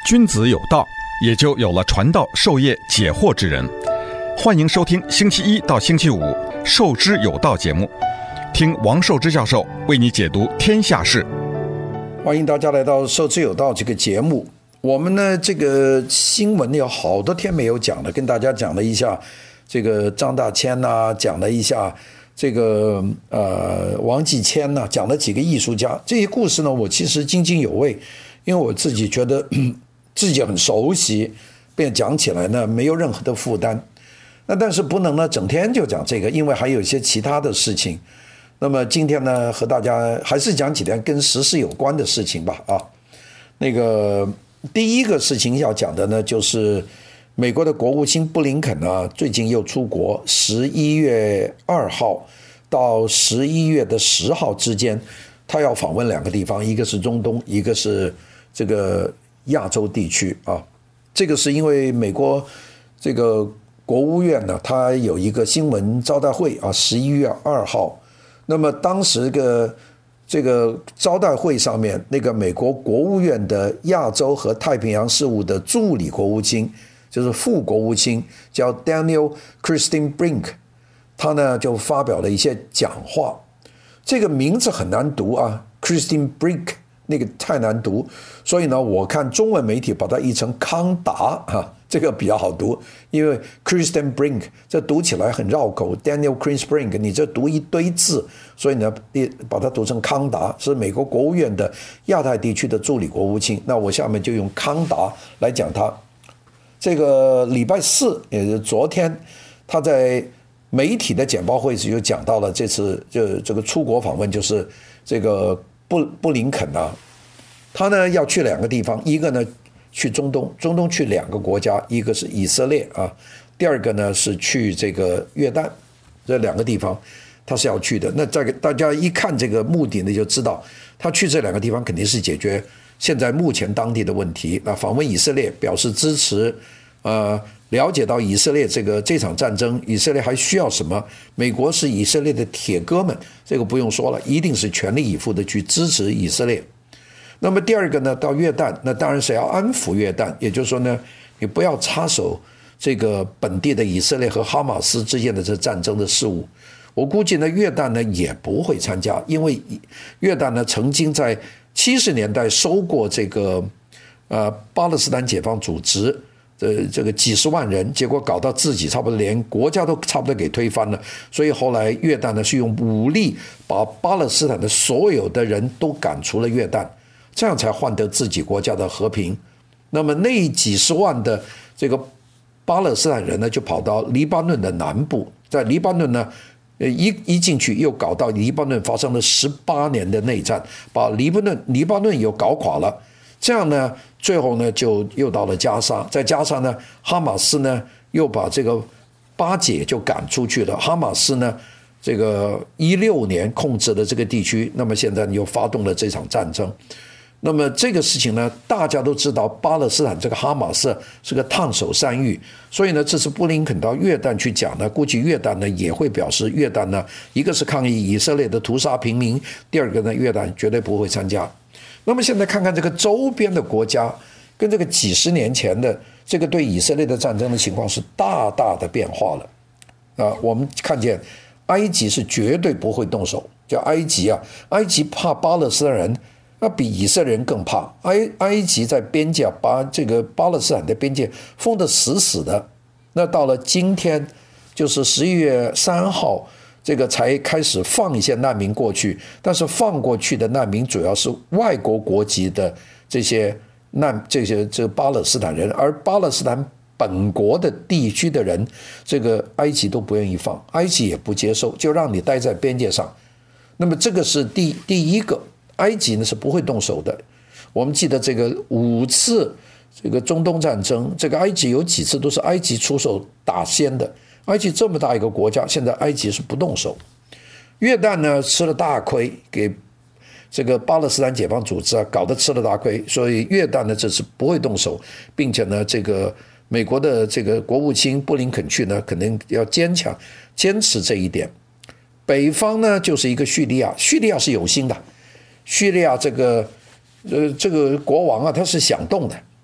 君子有道，也就有了传道授业解惑之人。欢迎收听星期一到星期五《授之有道》节目，听王寿之教授为你解读天下事。 欢迎大家来到《授之有道》这个节目。我们呢，这个新闻有好多天没有讲了，跟大家讲了一下这个张大千呐，讲了一下这个王继谦呐，讲了几个艺术家。这些故事呢，我其实津津有味，因为我自己觉得自己很熟悉，便讲起来呢没有任何的负担。那但是不能呢整天就讲这个，因为还有一些其他的事情。那么今天呢，和大家还是讲几点跟时事有关的事情吧。那个第一个事情要讲的呢，就是美国的国务卿布林肯呢，最近又出国，11月2号到11月10号之间，他要访问两个地方，一个是中东，一个是这个亚洲地区啊。这个是因为美国这个国务院呢，它有一个新闻招待会啊，11月2号。那么当时这个招待会上面，那个美国国务院的亚洲和太平洋事务的助理国务卿，就是副国务卿，叫 Daniel Christine Brink， 他呢就发表了一些讲话。这个名字很难读啊 ，Christine Brink。那个太难读，所以呢，我看中文媒体把它译成康达这个比较好读，因为 Christian Brink 这读起来很绕口 ，Daniel Chris Brink 你这读一堆字，所以呢，把它读成康达，是美国国务院的亚太地区的助理国务卿。那我下面就用康达来讲他。这个礼拜四，也就是昨天，他在媒体的简报会时就讲到了这次这个出国访问，就是这个。布林肯啊，他呢要去两个地方，一个呢去中东去两个国家，一个是以色列啊，第二个呢是去这个约旦，这两个地方他是要去的。那大家一看这个目的呢，就知道他去这两个地方肯定是解决现在目前当地的问题。那访问以色列表示支持，了解到以色列这场战争，以色列还需要什么？美国是以色列的铁哥们，这个不用说了，一定是全力以赴的去支持以色列。那么第二个呢，到约旦，那当然是要安抚约旦，也就是说呢，你不要插手这个本地的以色列和哈马斯之间的这战争的事务。我估计呢，约旦呢也不会参加，因为约旦呢曾经在70年代收过这个巴勒斯坦解放组织。这个几十万人，结果搞到自己差不多连国家都差不多给推翻了，所以后来约旦呢是用武力把巴勒斯坦的所有的人都赶出了约旦，这样才换得自己国家的和平。那么那几十万的这个巴勒斯坦人呢，就跑到黎巴嫩的南部，在黎巴嫩呢一进去又搞到黎巴嫩发生了18年的内战，把黎巴嫩又搞垮了。这样呢，最后呢就又到了加沙，在加沙呢，哈马斯呢又把这个巴解就赶出去了。哈马斯呢，这个16年控制了这个地区，那么现在又发动了这场战争。那么这个事情呢，大家都知道，巴勒斯坦这个哈马斯是个烫手山芋，所以呢，这次布林肯到约旦去讲呢，估计约旦呢也会表示，约旦呢一个是抗议以色列的屠杀平民，第二个呢，约旦绝对不会参加。那么现在看看这个周边的国家跟这个几十年前的这个对以色列的战争的情况是大大的变化了我们看见埃及是绝对不会动手，叫埃及埃及怕巴勒斯坦人，那比以色列人更怕。埃及在边界把这个巴勒斯坦的边界封得死死的，那到了今天就是11月3号。这个才开始放一些难民过去，但是放过去的难民主要是外国国籍的这些巴勒斯坦人，而巴勒斯坦本国的地区的人，这个埃及都不愿意放，埃及也不接受，就让你待在边界上。那么这个是第一个，埃及呢是不会动手的。我们记得这个5次这个中东战争，这个埃及有几次都是埃及出手打先的。埃及这么大一个国家，现在埃及是不动手。约旦呢吃了大亏，给这个巴勒斯坦解放组织搞得吃了大亏，所以约旦呢这次不会动手，并且呢这个美国的这个国务卿布林肯去呢，肯定要坚持这一点。北方呢就是一个叙利亚，叙利亚是有心的，叙利亚这个国王他是想动的，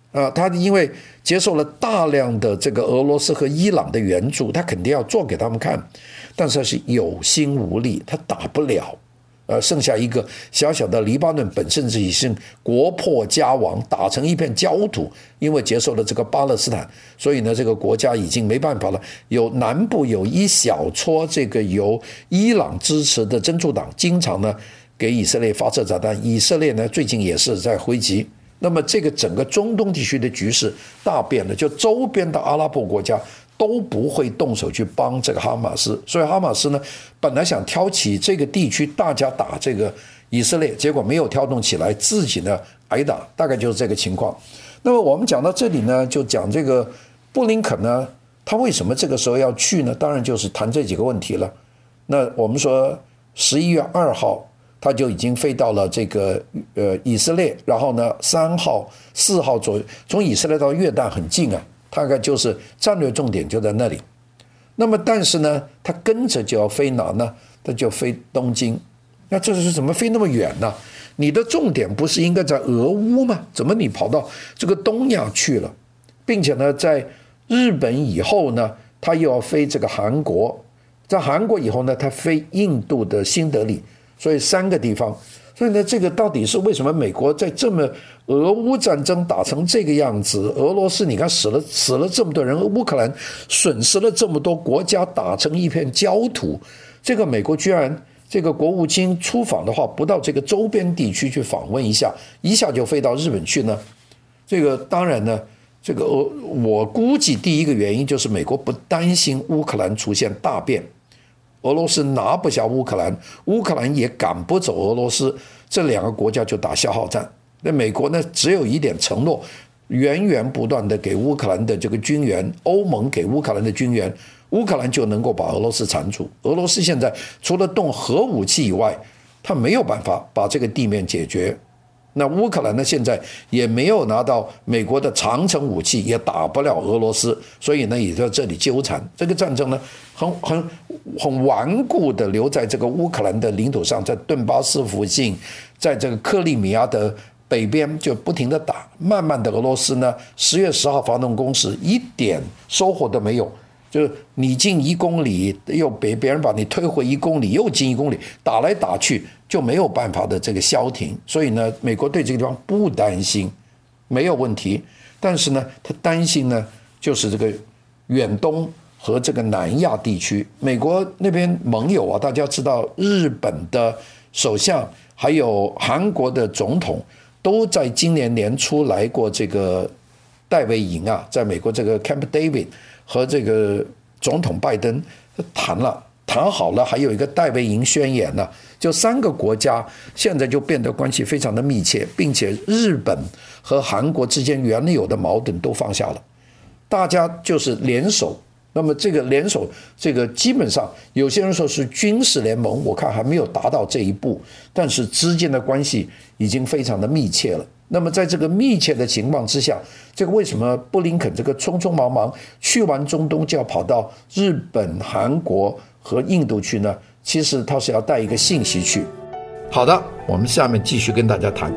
他因为接受了大量的这个俄罗斯和伊朗的援助，他肯定要做给他们看，但是他是有心无力，他打不了。剩下一个小小的黎巴嫩本身已经国破家亡，打成一片焦土，因为接受了这个巴勒斯坦，所以呢，这个国家已经没办法了。南部有一小撮这个由伊朗支持的真主党，经常呢给以色列发射炸弹，以色列呢最近也是在回击。那么这个整个中东地区的局势大变了，就周边的阿拉伯国家都不会动手去帮这个哈马斯，所以哈马斯呢本来想挑起这个地区大家打这个以色列，结果没有挑动起来，自己呢挨打，大概就是这个情况。那么我们讲到这里呢，就讲这个布林肯呢，他为什么这个时候要去呢？当然就是谈这几个问题了。那我们说11月2号他就已经飞到了这个以色列，然后呢3号4号左右，从以色列到约旦很近啊，大概就是战略重点就在那里。那么但是呢，他跟着就要飞哪呢？他就飞东京。那这是怎么飞那么远呢？你的重点不是应该在俄乌吗？怎么你跑到这个东亚去了？并且呢，在日本以后呢，他又要飞这个韩国，在韩国以后呢，他飞印度的新德里，所以3个地方。所以呢，这个到底是为什么美国在这么俄乌战争打成这个样子，俄罗斯你看死了这么多人，乌克兰损失了这么多，国家打成一片焦土，这个美国居然这个国务卿出访的话，不到这个周边地区去访问一下就飞到日本去呢？这个当然呢，这个我估计第一个原因就是美国不担心乌克兰出现大变。俄罗斯拿不下乌克兰，乌克兰也赶不走俄罗斯，这2个国家就打消耗战。那美国呢，只有一点承诺，源源不断的给乌克兰的这个军援，欧盟给乌克兰的军援，乌克兰就能够把俄罗斯铲除。俄罗斯现在除了动核武器以外，他没有办法把这个地面解决。那乌克兰呢，现在也没有拿到美国的长程武器，也打不了俄罗斯，所以呢也在这里纠缠。这个战争呢很顽固的留在这个乌克兰的领土上，在顿巴斯附近，在这个克里米亚的北边就不停的打。慢慢的俄罗斯呢10月10号发动攻势，一点收获都没有，就是你进1公里，又别人把你推回1公里，又进1公里，打来打去就没有办法的这个消停。所以呢，美国对这个地方不担心，没有问题。但是呢，他担心呢，就是这个远东和这个南亚地区。美国那边盟友啊，大家知道，日本的首相还有韩国的总统都在今年年初来过这个戴维营啊，在美国这个 Camp David 和这个总统拜登谈好了，还有一个戴维营宣言呢，就3个国家现在就变得关系非常的密切，并且日本和韩国之间原有的矛盾都放下了，大家就是联手。那么这个联手，这个基本上有些人说是军事联盟，我看还没有达到这一步，但是之间的关系已经非常的密切了。那么在这个密切的情况之下，这个为什么布林肯这个匆匆忙忙去完中东就要跑到日本、韩国和印度去呢？其实他是要带一个信息去。好的，我们下面继续跟大家谈。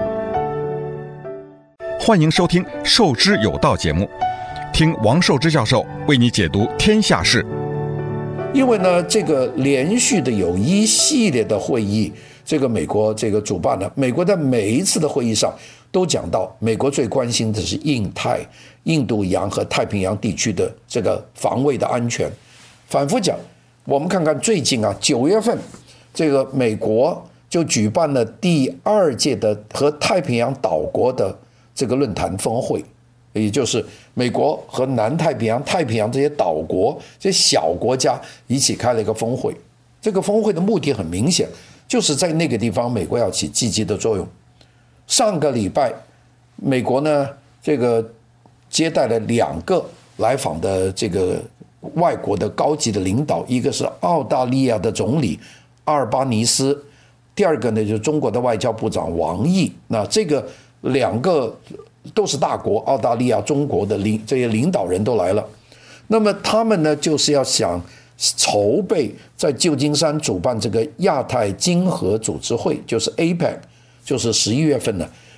欢迎收听《授之有道》节目，听王寿之教授为你解读天下事。 因为呢，这个连续的有一系列的会议，这个美国这个主办的，美国在每一次的会议上都讲到，美国最关心的是印度洋和太平洋地区的这个防卫的安全。反复讲，我们看看最近啊，9月份，这个美国就举办了第2届的和太平洋岛国的这个论坛峰会，也就是美国和南太平洋、太平洋这些岛国、这些小国家一起开了一个峰会。这个峰会的目的很明显，就是在那个地方美国要起积极的作用。上个礼拜，美国呢这个接待了2个来访的这个外国的高级的领导，一个是澳大利亚的总理阿尔巴尼斯，第2个呢就是中国的外交部长王毅。那这个2个都是大国，澳大利亚、中国的这些领导人都来了。那么他们呢，就是要想筹备在旧金山主办这个亚太经合组织会，就是 APEC， 就是11月份呢，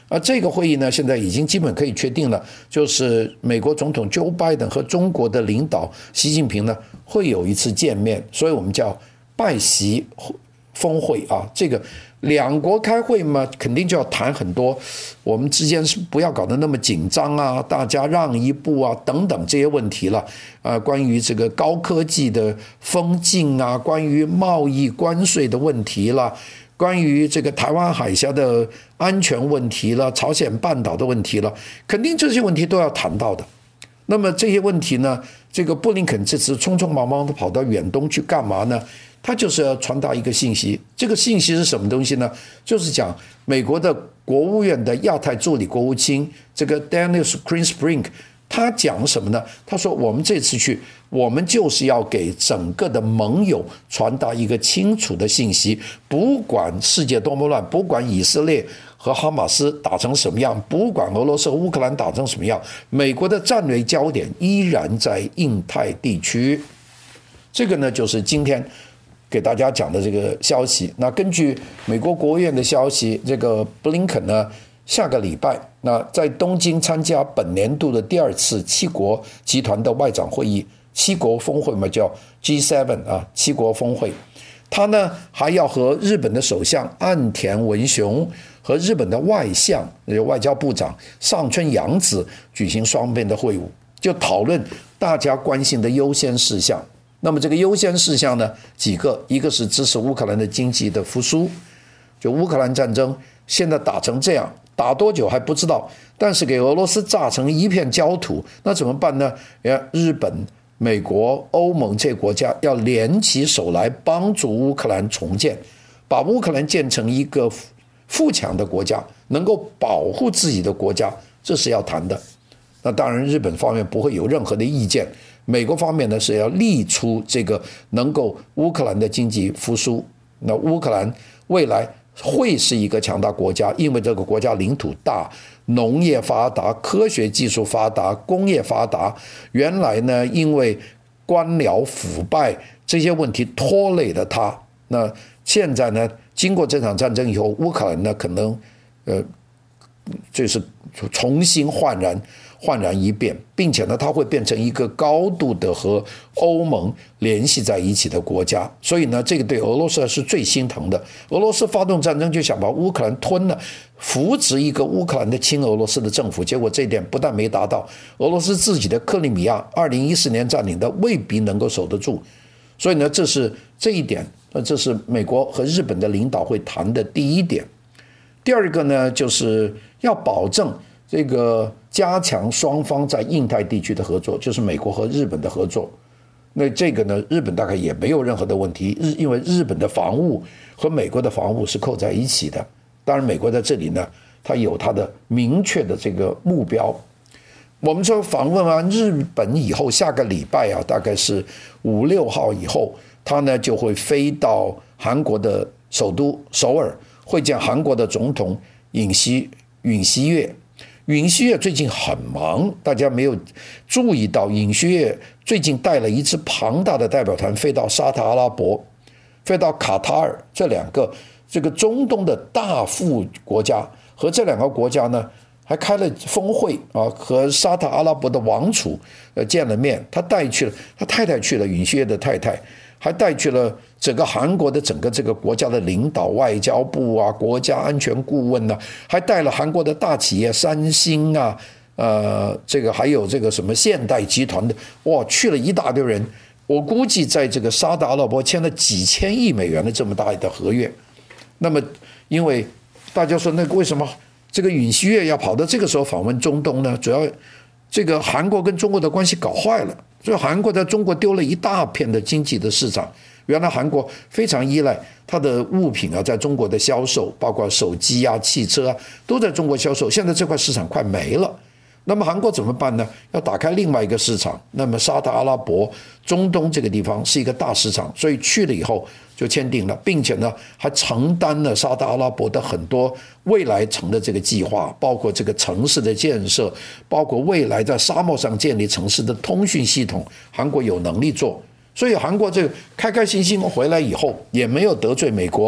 这个会议呢，现在已经基本可以确定了，就是美国总统 Joe Biden 和中国的领导习近平呢会有一次见面，所以我们叫拜习峰会啊。这个两国开会嘛，肯定就要谈很多我们之间是不要搞得那么紧张啊，大家让一步啊等等这些问题了。关于这个高科技的封禁啊，关于贸易关税的问题了，关于这个台湾海峡的安全问题了，朝鲜半岛的问题了，肯定这些问题都要谈到的。那么这些问题呢，这个布林肯这次匆匆忙忙的跑到远东去干嘛呢？他就是要传达一个信息，这个信息是什么东西呢？就是讲美国的国务院的亚太助理国务卿这个 Daniel Greenspring， 他讲什么呢？他说我们这次去，我们就是要给整个的盟友传达一个清楚的信息，不管世界多么乱，不管以色列和哈马斯打成什么样，不管俄罗斯和乌克兰打成什么样，美国的战略焦点依然在印太地区。这个呢，就是今天给大家讲的这个消息。那根据美国国务院的消息，这个布林肯呢，下个礼拜那在东京参加本年度的第2次7国集团的外长会议，7国峰会嘛，叫 G7 啊，7国峰会。他呢还要和日本的首相岸田文雄和日本的外相外交部长上村洋子举行双边的会晤，就讨论大家关心的优先事项。那么这个优先事项呢，几个，一个是支持乌克兰的经济的复苏，就乌克兰战争现在打成这样，打多久还不知道，但是给俄罗斯炸成一片焦土，那怎么办呢？日本、美国、欧盟这些国家要联起手来帮助乌克兰重建，把乌克兰建成一个富强的国家，能够保护自己的国家，这是要谈的。那当然日本方面不会有任何的意见，美国方面呢是要力出这个能够乌克兰的经济复苏。那乌克兰未来会是一个强大国家，因为这个国家领土大，农业发达，科学技术发达，工业发达。原来呢因为官僚腐败这些问题拖累了它，那现在呢经过这场战争以后，乌克兰呢可能就是重新焕然一变，并且呢它会变成一个高度的和欧盟联系在一起的国家。所以呢这个对俄罗斯是最心疼的。俄罗斯发动战争就想把乌克兰吞了，扶植一个乌克兰的亲俄罗斯的政府，结果这一点不但没达到，俄罗斯自己的克里米亚2014年占领的未必能够守得住。所以呢这是这一点，这是美国和日本的领导会谈的第一点。第二个呢就是要保证这个加强双方在印太地区的合作，就是美国和日本的合作。那这个呢日本大概也没有任何的问题，因为日本的防务和美国的防务是扣在一起的。当然美国在这里呢它有它的明确的这个目标。我们说访问完日本以后，下个礼拜大概是5、6号以后，他呢就会飞到韩国的首都首尔，会见韩国的总统尹锡悦。尹锡悦最近很忙，大家没有注意到，尹锡悦最近带了一支庞大的代表团飞到沙特阿拉伯，飞到卡塔尔，这两个这个中东的大富国家，和这两个国家呢还开了峰会和沙特阿拉伯的王储见了面。他带去了他太太去了，尹锡悦的太太还带去了整个韩国的整个这个国家的领导，外交部国家安全顾问还带了韩国的大企业三星这个还有这个什么现代集团的，去了一大堆人。我估计在这个沙特阿拉伯签了几千亿美元的这么大的合约。那么因为大家说那为什么这个尹锡悦要跑到这个时候访问中东呢？主要这个韩国跟中国的关系搞坏了，所以韩国在中国丢了一大片的经济的市场。原来韩国非常依赖它的物品在中国的销售，包括手机汽车都在中国销售，现在这块市场快没了。那么韩国怎么办呢？要打开另外一个市场。那么沙特阿拉伯、中东这个地方是一个大市场，所以去了以后就签订了，并且呢还承担了沙特阿拉伯的很多未来城的这个计划，包括这个城市的建设，包括未来在沙漠上建立城市的通讯系统，韩国有能力做。所以韩国这个开开心心回来以后，也没有得罪美国，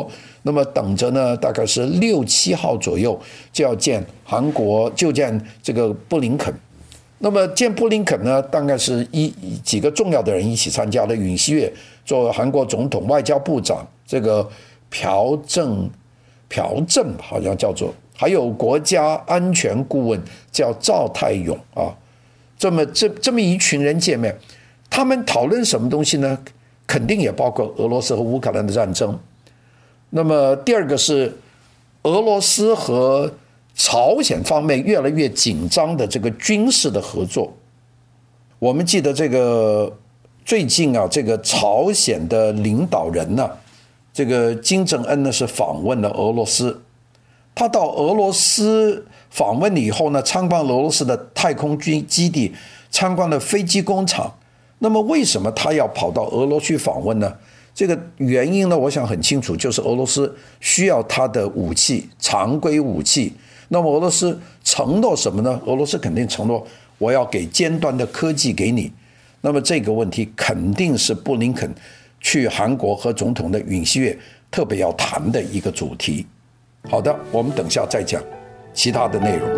那么等着呢，大概是6、7号左右就要见这个布林肯。那么见布林肯呢，大概是几个重要的人一起参加的。尹锡悦作为韩国总统外交部长，这个朴正好像叫做，还有国家安全顾问叫赵泰勇啊，这么一群人见面，他们讨论什么东西呢？肯定也包括俄罗斯和乌克兰的战争。那么第二个是俄罗斯和朝鲜方面越来越紧张的这个军事的合作。我们记得这个最近啊，这个朝鲜的领导人呢，这个金正恩呢是访问了俄罗斯。他到俄罗斯访问以后呢，参观俄罗斯的太空军基地，参观了飞机工厂。那么为什么他要跑到俄罗斯去访问呢？这个原因呢，我想很清楚，就是俄罗斯需要他的武器，常规武器。那么俄罗斯承诺什么呢？俄罗斯肯定承诺我要给尖端的科技给你。那么这个问题肯定是布林肯去韩国和总统的尹锡悦特别要谈的一个主题。好的，我们等下再讲其他的内容。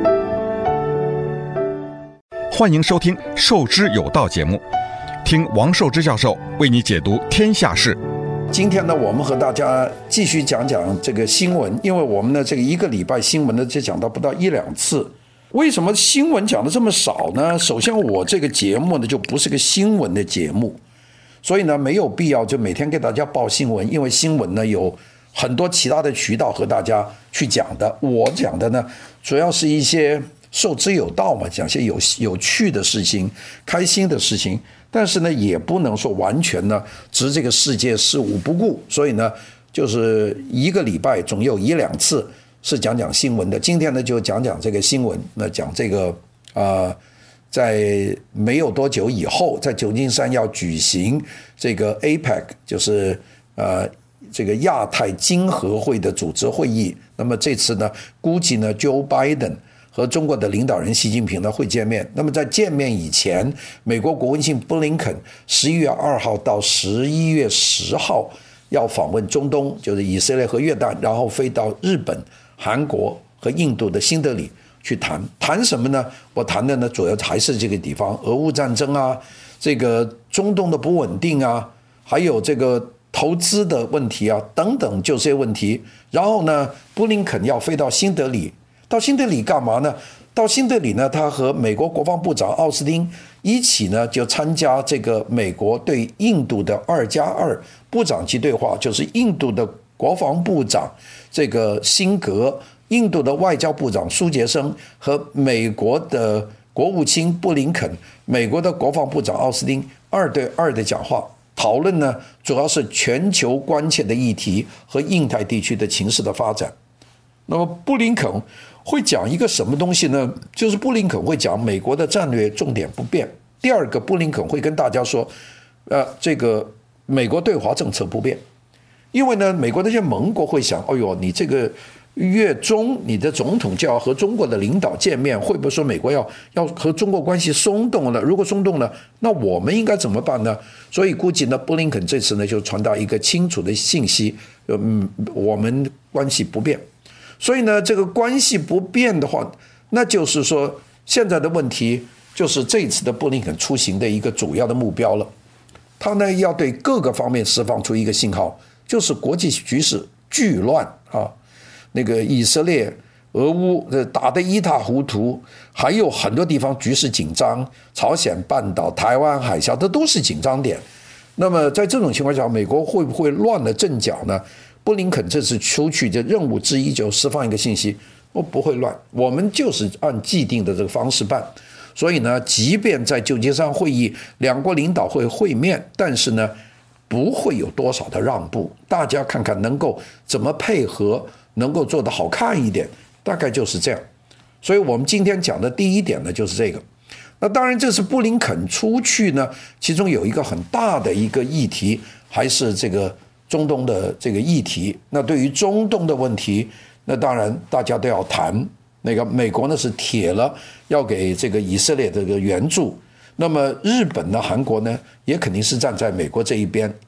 欢迎收听《受之有道》节目，听王寿之教授为你解读天下事。 今天呢，我们和大家继续讲讲这个新闻，因为我们呢这个一个礼拜新闻呢就讲到不到1、2次。为什么新闻讲的这么少呢？首先，我这个节目呢就不是个新闻的节目，所以呢没有必要就每天给大家报新闻，因为新闻呢有很多其他的渠道和大家去讲的。我讲的呢主要是一些受之有道嘛，讲些有趣的事情，开心的事情。但是呢，也不能说完全呢置这个世界事务不顾，所以呢，就是一个礼拜总有1、2次是讲讲新闻的。今天呢，就讲讲这个新闻，那讲这个在没有多久以后，在旧金山要举行这个 APEC， 就是这个亚太经合会的组织会议。那么这次呢，估计呢 Joe Biden和中国的领导人习近平呢会见面。那么在见面以前，美国国务卿布林肯11月2号到11月10号要访问中东，就是以色列和约旦，然后飞到日本、韩国和印度的新德里去谈什么呢？我谈的呢主要还是这个地方，俄乌战争啊，这个中东的不稳定啊，还有这个投资的问题啊等等，就这些问题。然后呢，布林肯要飞到新德里。到新德里干嘛呢？到新德里呢，他和美国国防部长奥斯汀一起呢，就参加这个美国对印度的2+2部长级对话，就是印度的国防部长这个辛格、印度的外交部长苏杰生和美国的国务卿布林肯、美国的国防部长奥斯汀2对2的讲话，讨论呢主要是全球关切的议题和印太地区的情势的发展。那么布林肯会讲一个什么东西呢？就是布林肯会讲美国的战略重点不变。第二个，布林肯会跟大家说，这个美国对华政策不变。因为呢，美国那些盟国会想，哎呦，你这个月中你的总统就要和中国的领导见面，会不会说美国要和中国关系松动了？如果松动了，那我们应该怎么办呢？所以估计呢，布林肯这次呢就传达一个清楚的信息，我们关系不变。所以呢，这个关系不变的话，那就是说现在的问题就是这次的布林肯出行的一个主要的目标了。他呢要对各个方面释放出一个信号，就是国际局势巨乱啊，那个以色列、俄乌打得一塌糊涂，还有很多地方局势紧张，朝鲜半岛、台湾海峡，这都是紧张点。那么在这种情况下，美国会不会乱了阵脚呢？布林肯这次出去的任务之一就释放一个信息，我不会乱，我们就是按既定的这个方式办。所以呢，即便在旧金山会议两国领导会面，但是呢不会有多少的让步，大家看看能够怎么配合，能够做得好看一点，大概就是这样。所以我们今天讲的第一点呢就是这个。那当然这是布林肯出去呢，其中有一个很大的一个议题，还是这个中东的这个议题。那对于中东的问题，那当然大家都要谈。那个美国呢是铁了要给这个以色列这个援助，那么日本呢、韩国呢也肯定是站在美国这一边。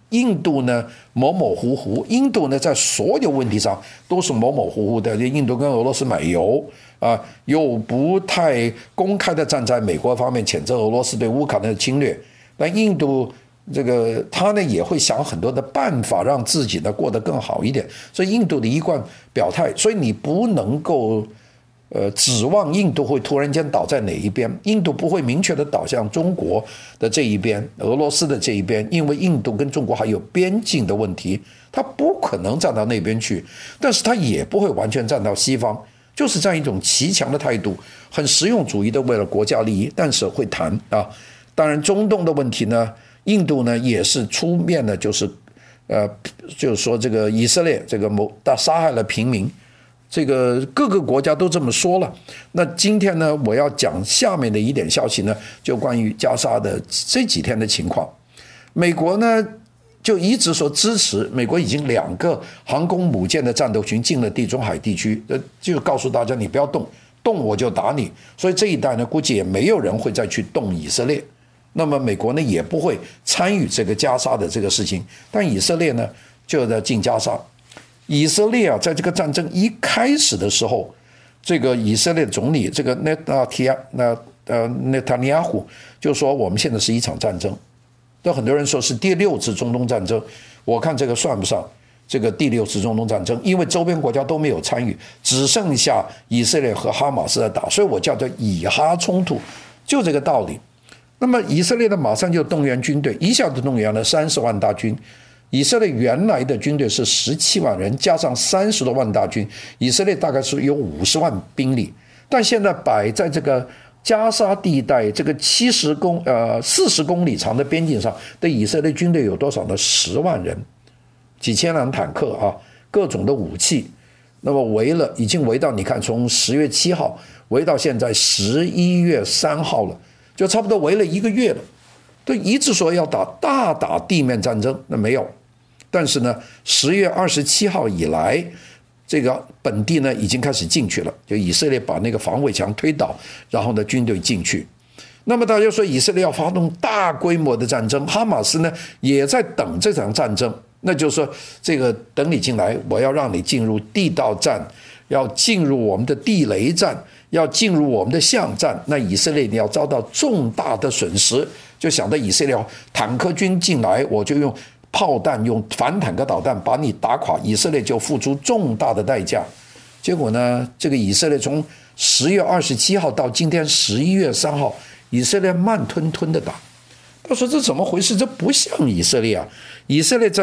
印度呢模模糊糊，印度呢在所有问题上都是模模糊糊的。印度跟俄罗斯买油啊，又不太公开的站在美国方面谴责俄罗斯对乌克兰的侵略。但印度这个他呢也会想很多的办法让自己呢过得更好一点，所以印度的一贯表态，所以你不能够指望印度会突然间倒在哪一边。印度不会明确的倒向中国的这一边，俄罗斯的这一边，因为印度跟中国还有边境的问题，他不可能站到那边去，但是他也不会完全站到西方，就是这样一种骑墙的态度，很实用主义的为了国家利益，但是会谈啊。当然中东的问题呢，印度呢也是出面的，就是说这个以色列这个杀害了平民，这个各个国家都这么说了。那今天呢，我要讲下面的一点消息呢，就关于加沙的这几天的情况。美国呢就一直说支持，美国已经2个航空母舰的战斗群进了地中海地区，就告诉大家你不要动，动我就打你。所以这一代呢，估计也没有人会再去动以色列。那么美国呢也不会参与这个加沙的这个事情，但以色列呢就在进加沙。以色列啊，在这个战争一开始的时候，这个以色列总理这个内塔尼亚胡就说我们现在是一场战争，有很多人说是第6次中东战争，我看这个算不上这个第6次中东战争，因为周边国家都没有参与，只剩下以色列和哈马斯在打，所以我叫做以哈冲突，就这个道理。那么以色列呢马上就动员军队，一下子动员了30万大军。以色列原来的军队是17万人，加上30多万大军，以色列大概是有50万兵力。但现在摆在这个加沙地带这个40公里长的边境上的以色列军队有多少呢？10万人，几千辆坦克啊，各种的武器。那么已经围到，你看从10月7号围到现在11月3号了，就差不多围了1个月了。都一直说要大打地面战争，那没有。但是呢10月27号以来，这个本地呢已经开始进去了，就以色列把那个防卫墙推倒，然后呢军队进去。那么大家说以色列要发动大规模的战争，哈马斯呢也在等这场战争，那就是说这个等你进来，我要让你进入地道战，要进入我们的地雷战，要进入我们的巷战，那以色列你要遭到重大的损失。就想到以色列坦克军进来，我就用炮弹用反坦克导弹把你打垮，以色列就付出重大的代价。结果呢，这个以色列从10月27号到今天11月3号，以色列慢吞吞的打。他说这怎么回事？这不像以色列啊！以色列在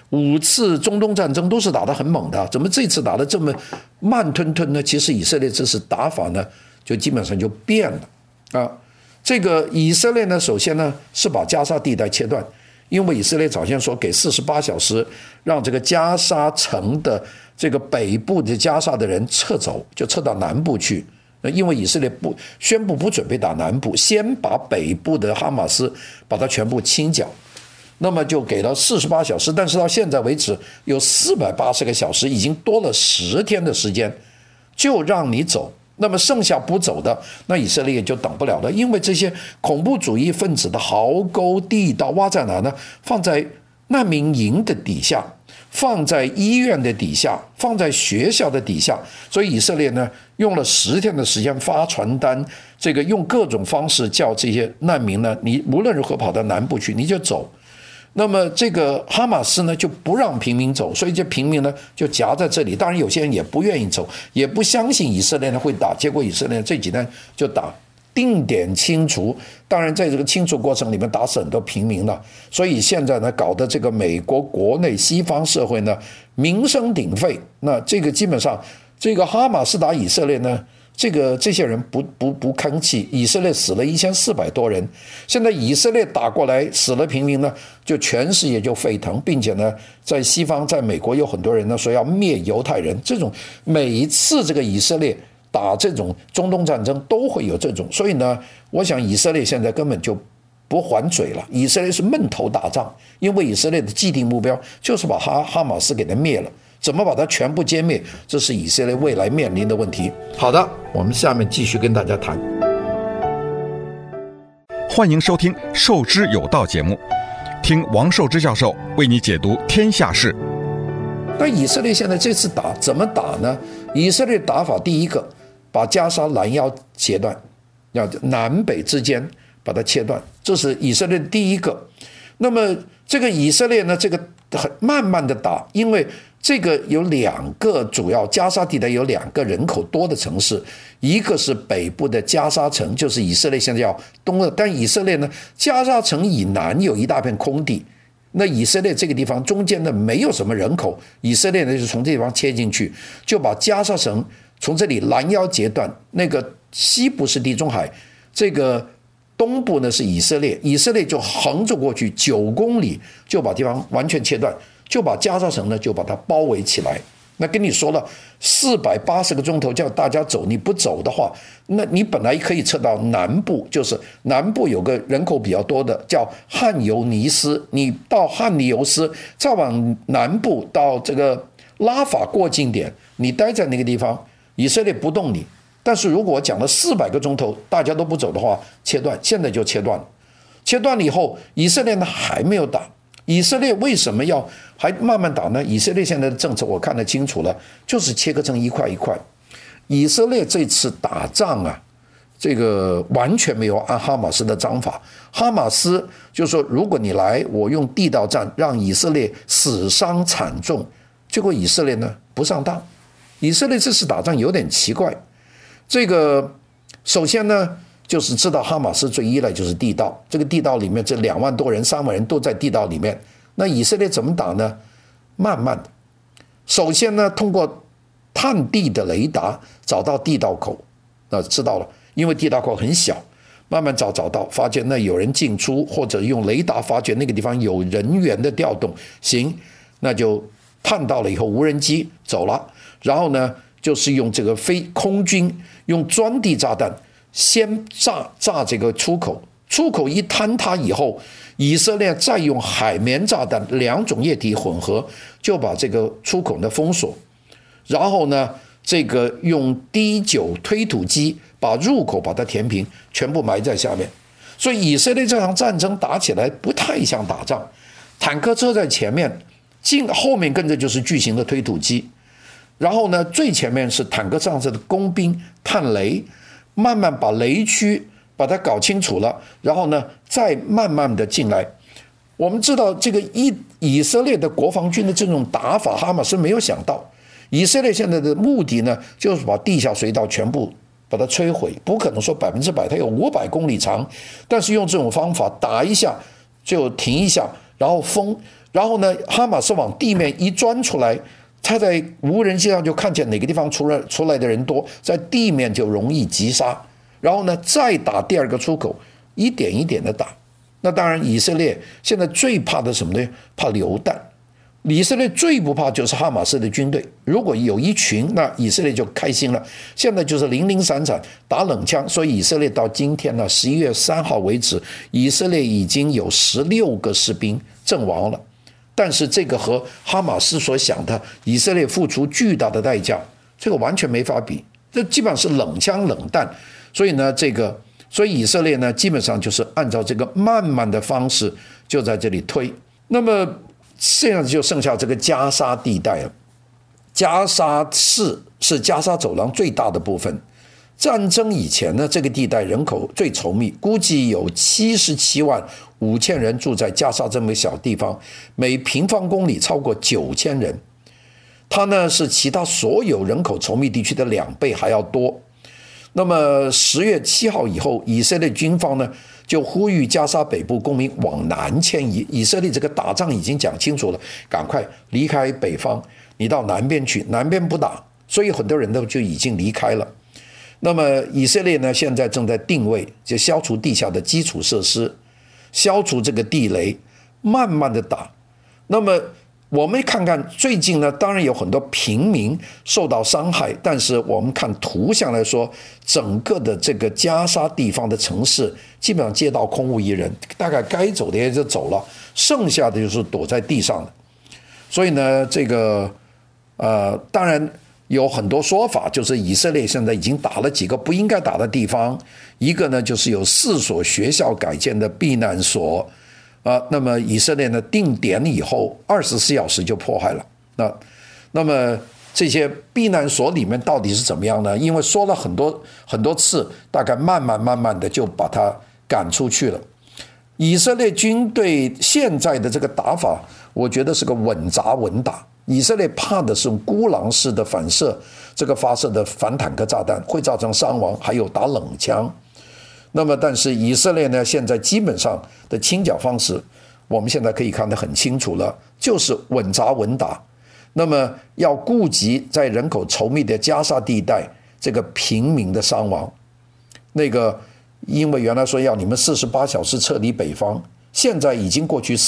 5次中东战争都是打得很猛的，怎么这次打得这么慢吞吞呢？其实以色列这次打法呢，就基本上就变了啊。这个以色列呢，首先呢是把加沙地带切断，因为以色列早先说给48小时，让这个加沙城的这个北部的加沙的人撤走，就撤到南部去。因为以色列宣布不准备打南部，先把北部的哈马斯把它全部清剿，那么就给了48小时，但是到现在为止有480个小时，已经多了10天的时间，就让你走。那么剩下不走的，那以色列就等不了了，因为这些恐怖主义分子的壕沟地道挖在哪呢？放在难民营的底下，放在医院的底下，放在学校的底下。所以以色列呢用了10天的时间发传单，这个用各种方式叫这些难民呢，你无论如何跑到南部去，你就走。那么这个哈马斯呢就不让平民走，所以这平民呢就夹在这里。当然有些人也不愿意走，也不相信以色列呢会打，结果以色列这几天就打，定点清除。当然在这个清除过程里面打死很多平民了，所以现在呢搞得这个美国国内西方社会呢民声鼎沸。那这个基本上这个哈马斯打以色列呢，这些人不吭气，以色列死了1400多人，现在以色列打过来死了平民呢，就全世界就沸腾，并且呢，在西方，在美国有很多人呢说要灭犹太人，这种每一次这个以色列打这种中东战争都会有这种，所以呢，我想以色列现在根本就不还嘴了，以色列是闷头打仗，因为以色列的既定目标就是把哈马斯给它灭了。怎么把它全部歼灭，这是以色列未来面临的问题。好的，我们下面继续跟大家谈。 欢迎收听《受之有道》节目， 听王寿之教授为你解读天下事。 那以色列现在这次打怎么打呢？以色列打法第一个，把加沙拦腰截断，要南北之间把它切断，这是以色列第一个。那么这个以色列呢，这个很慢慢的打，因为这个有两个主要加沙地带有两个人口多的城市，一个是北部的加沙城，就是以色列现在要东的，但以色列呢，加沙城以南有一大片空地。那以色列这个地方中间呢没有什么人口，以色列呢就从这地方切进去，就把加沙城从这里拦腰截断。那个西部是地中海，这个东部呢是以色列，以色列就横着过去9公里，就把地方完全切断，就把加沙城呢就把它包围起来。那跟你说了480个钟头叫大家走，你不走的话，那你本来可以撤到南部，就是南部有个人口比较多的叫汉尤尼斯，你到汉尼尤斯再往南部到这个拉法过境点，你待在那个地方，以色列不动你。但是如果我讲了400个钟头大家都不走的话，切断，现在就切断了。切断了以后，以色列呢还没有打。以色列为什么要还慢慢打呢？以色列现在的政策我看得清楚了，就是切割成一块一块。以色列这次打仗啊，这个完全没有按哈马斯的章法。哈马斯就说，如果你来，我用地道战让以色列死伤惨重，结果以色列呢不上当。以色列这次打仗有点奇怪，这个首先呢，就是知道哈马斯最依赖就是地道，这个地道里面这2万多人、3万人都在地道里面。那以色列怎么打呢？慢慢的，首先呢，通过探地的雷达找到地道口，那知道了，因为地道口很小，慢慢找到，发现那有人进出，或者用雷达发觉那个地方有人员的调动，行，那就探到了以后，无人机走了，然后呢，就是用这个非空军用钻地炸弹。先炸这个出口，出口一坍塌以后，以色列再用海绵炸弹2种液体混合，就把这个出口呢封锁，然后呢，这个用D9推土机把入口把它填平，全部埋在下面。所以以色列这场战争打起来不太像打仗，坦克车在前面，后面跟着就是巨型的推土机，然后呢，最前面是坦克上的工兵探雷。慢慢把雷区把它搞清楚了，然后呢，再慢慢的进来。我们知道这个以色列的国防军的这种打法，哈马斯没有想到。以色列现在的目的呢，就是把地下隧道全部把它摧毁，不可能说100%，它有500公里长，但是用这种方法打一下就停一下，然后封，然后呢，哈马斯往地面一钻出来。他在无人机上就看见哪个地方出来的人多，在地面就容易击杀，然后呢再打第2个出口，一点一点的打。那当然，以色列现在最怕的什么呢？怕流弹。以色列最不怕就是哈马斯的军队，如果有一群，那以色列就开心了。现在就是零零散散打冷枪，所以以色列到今天呢，11月3号为止，以色列已经有16个士兵阵亡了。但是这个和哈马斯所想的以色列付出巨大的代价，这个完全没法比，这基本上是冷枪冷弹。所以呢，所以以色列呢，基本上就是按照这个慢慢的方式就在这里推。那么现在就剩下这个加沙地带了。加沙市是加沙走廊最大的部分。战争以前呢，这个地带人口最稠密，估计有77万5千人住在加沙这么个小地方，每平方公里超过9000人。它呢是其他所有人口稠密地区的2倍还要多。那么10月7号以后，以色列军方呢就呼吁加沙北部公民往南迁移。以色列这个打仗已经讲清楚了，赶快离开北方，你到南边去，南边不打，所以很多人都就已经离开了。那么以色列呢，现在正在定位，就消除地下的基础设施，消除这个地雷，慢慢的打。那么我们看看最近呢，当然有很多平民受到伤害，但是我们看图像来说，整个的这个加沙地方的城市基本上街道空无一人，大概该走的也就走了，剩下的就是躲在地上的。所以呢，这个当然有很多说法，就是以色列现在已经打了几个不应该打的地方。一个呢，就是有4所学校改建的避难所， 那么以色列呢定点以后24小时就迫害了。那么这些避难所里面到底是怎么样呢？因为说了很多次，大概慢慢的就把它赶出去了。以色列军队现在的这个打法，我觉得是个稳扎稳打。以色列怕的是孤狼式的反射，这个发射的反坦克炸弹会造成伤亡，还有打冷枪。那么但是以色列呢现在基本上的清剿方式我们现在可以看得很清楚了，就是稳扎稳打。那么要顾及在人口稠密的加沙地带这个平民的伤亡，那个因为原来说要你们48小时撤离北方，现在已经过去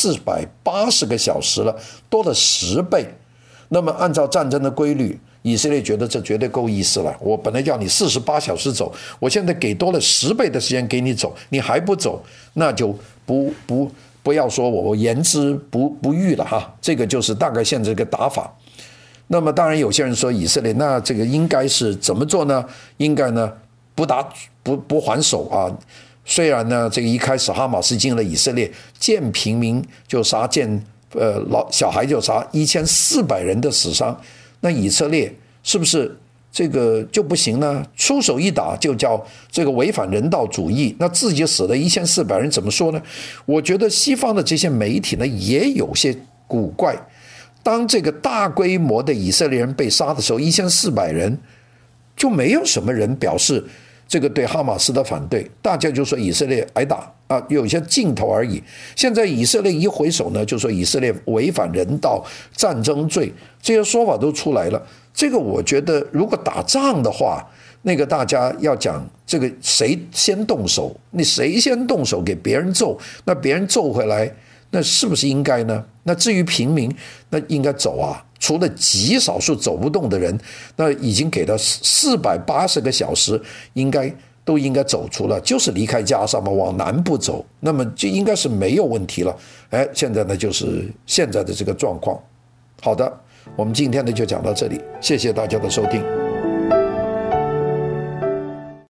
480个小时了，多了10倍。那么按照战争的规律，以色列觉得这绝对够意思了，我本来叫你48小时走，我现在给多了10倍的时间给你走，你还不走，那就不要说我言之不预了哈。这个就是大概现在这个打法。那么当然有些人说以色列那这个应该是怎么做呢？应该呢不还手啊。虽然呢这个一开始哈马斯进了以色列，见平民就杀，见小孩就杀，1400人的死伤，那以色列是不是这个就不行呢？出手一打就叫这个违反人道主义，那自己死了1400人，怎么说呢？我觉得西方的这些媒体呢也有些古怪。当这个大规模的以色列人被杀的时候，1400人就没有什么人表示这个对哈马斯的反对，大家就说以色列挨打啊，有些镜头而已。现在以色列一回手呢，就说以色列违反人道战争罪，这些说法都出来了。这个我觉得如果打仗的话，那个大家要讲这个谁先动手，你谁先动手给别人揍，那别人揍回来，那是不是应该呢？那至于平民，那应该走啊。除了极少数走不动的人，那已经给了480个小时，都应该走出了，就是离开加沙嘛，往南部走，那么就应该是没有问题了。现在呢就是现在的这个状况。好的，我们今天呢就讲到这里，谢谢大家的收听。